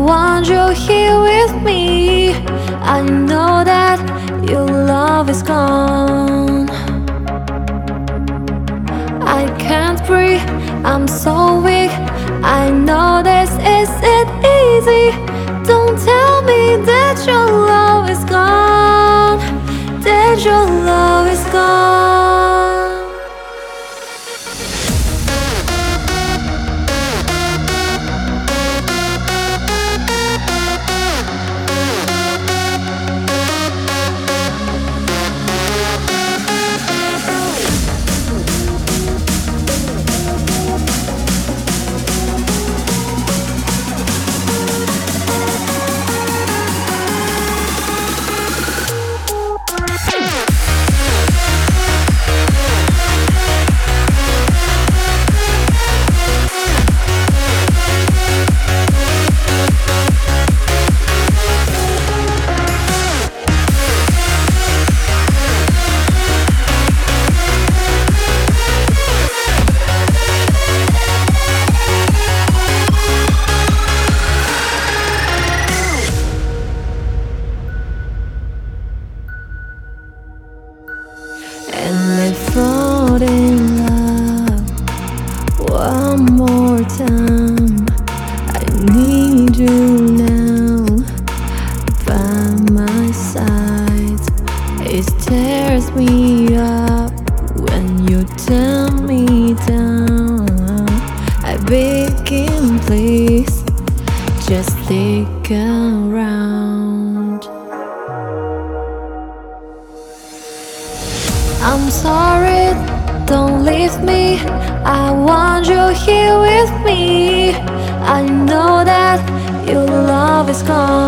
want you here with me. I know that your love is gone. I can't breathe, I'm so weak. I know this isn't easy. Don't tell me that your love is gone, that your love is gone. And let's fall in love one more time. I need you now by my side. It tears me up when you turn me down. I beg him, please, just stick around. I'm sorry, don't leave me. I want you here with me. I know that your love is gone.